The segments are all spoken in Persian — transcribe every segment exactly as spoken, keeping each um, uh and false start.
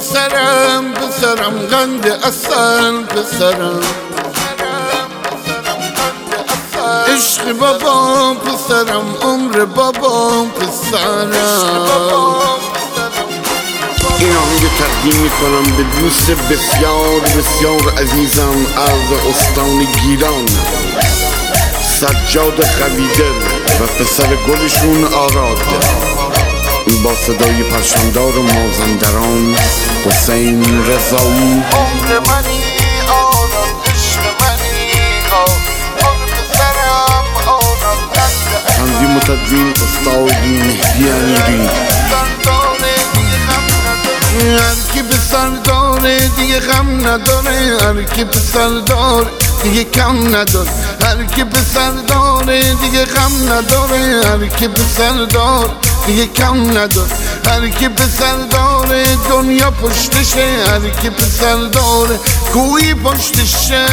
پسرم پسرم قند اصل پسرم عشق بابا پسرم عمر بابا پسرم این آهنگ تقدیم میکنم به دوست بسیار بسیار عزیزم از استان گیلان، سجاد قویدل و پسر گلشون آراد، با صدای پرچمدار مازندران حسین رضایی. عمر منی آراد عشق منی آراد پسرم آراد تنظیم و تدوین استاد مهدی امیری. هر کی به سر داره دیگه غم نداره، هر کی به سر داره دیگه کم نداره، هر کی به سر داره دیگه غم نداره، هر کی به سر داره دیگه کم نداره، هر کی به سر داره دنیا پشتشه، هر کی به سر داره کوی پشتشه.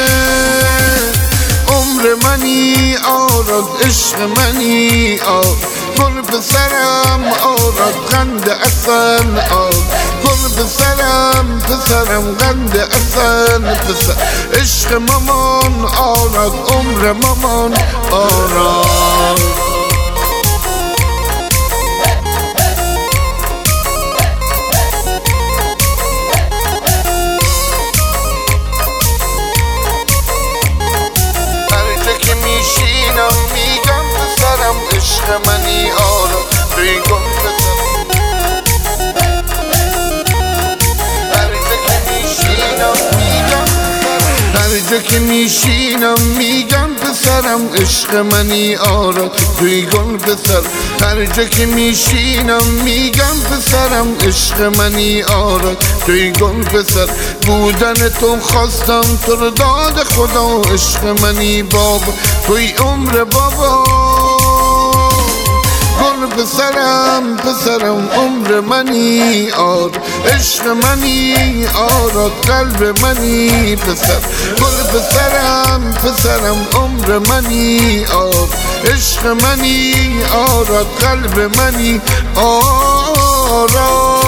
عمر منی آراد عشق منی آراد گل پسرم آراد قند اصل آراد گل پسرم پسرم قند اصل پسر عشق مامان آراد عمر مامان آراد. میشینم میگم پسرم عشق منی آراد توی گل پسرم، هر جا که میشینم میگم هر جا که میشینم میگم پسرم عشق منی آراد توی گل پسر، هر جا که میشینم میگم پسرم عشق منی آراد توی گل پسر. بودن تو خواستم تو رو داد خدا، عشق منی بابا توی عمر بابا گل پسرم پسرم عمر منی آراد عشق منی آراد قلب منی پسر گل پسرم پسرم عمر منی آراد عشق منی آراد قلب منی آراد.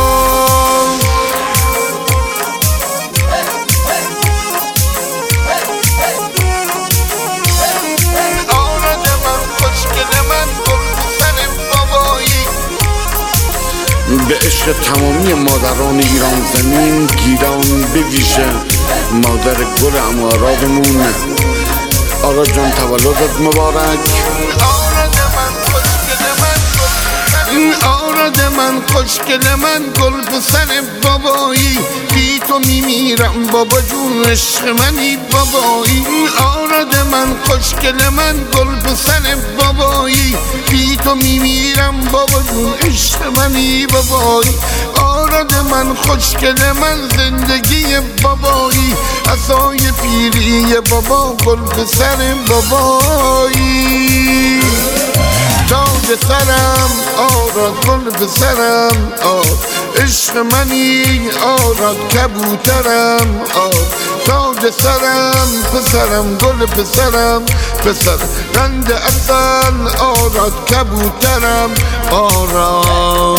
به عشق تمامی مادران ایران زمین گیلان، به ویژه مادر گل امارادمون آراد جان تولدت مبارک. آراد من خوشگل من گل پسر بابایی، بی تو میمیرم بابا جون عشق منی بابایی. آراد من خوشگل من گل پسر بابایی، بی تو میمیرم بابا جون عشق منی بابایی. آراد من خوشگل من زندگی بابایی، عصای پیری بابا گل پسر بابایی. تاج سرم آراد گل پسرم آراد عشق منی آراد کبوترم آراد تاج سرم پسرم گل پسرم پسر قند اصل آراد کبوترم آراد.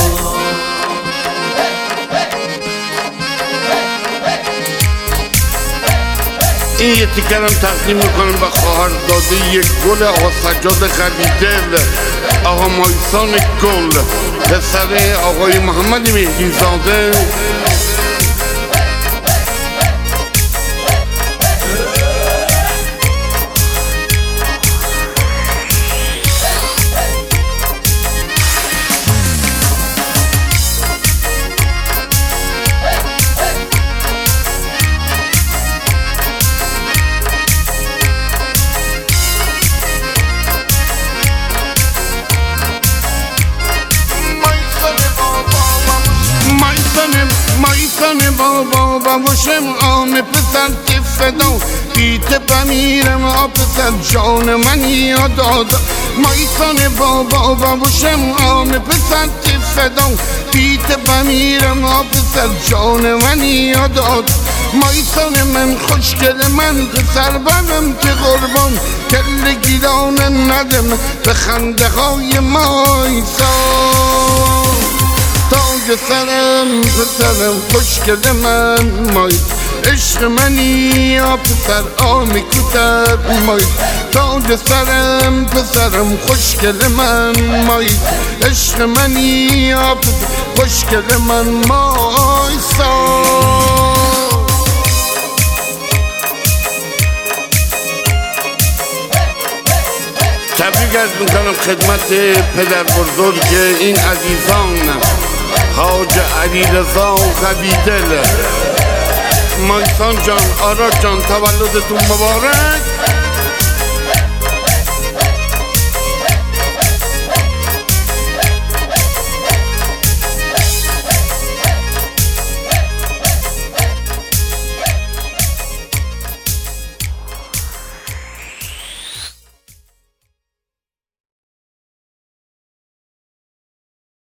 این یه تیکرم تقدیم میکنم به خواهرزاده یک گل آقا سجاد قویدل، آقا مایسان گل، پسر آقای محمد مهدی زاده. مایسان بابا باباشم آم پسر که فدا، بیت بمیرم آ پسر جان منی یادادا. مایسان بابا باباشم آم پسر که فدا، بیت بمیرم آ پسر جان منی یادادا. مایسان من خوشگل من پسر بنم که قربان، کل گیلان ندم به خنده های مایسان. تاج سرم پسرم خوشگل من مای عشق منی یا پسر آمی کتر مای تاج سرم پسرم خوشگل من مای عشق منی یا پسر خوشگل من مای سا تبریک عرض میکنم خدمت پدر بزرگ این عزیزان حاج علیرضا قویدل. مایسان جان، آراد جان، تولدتون مبارک.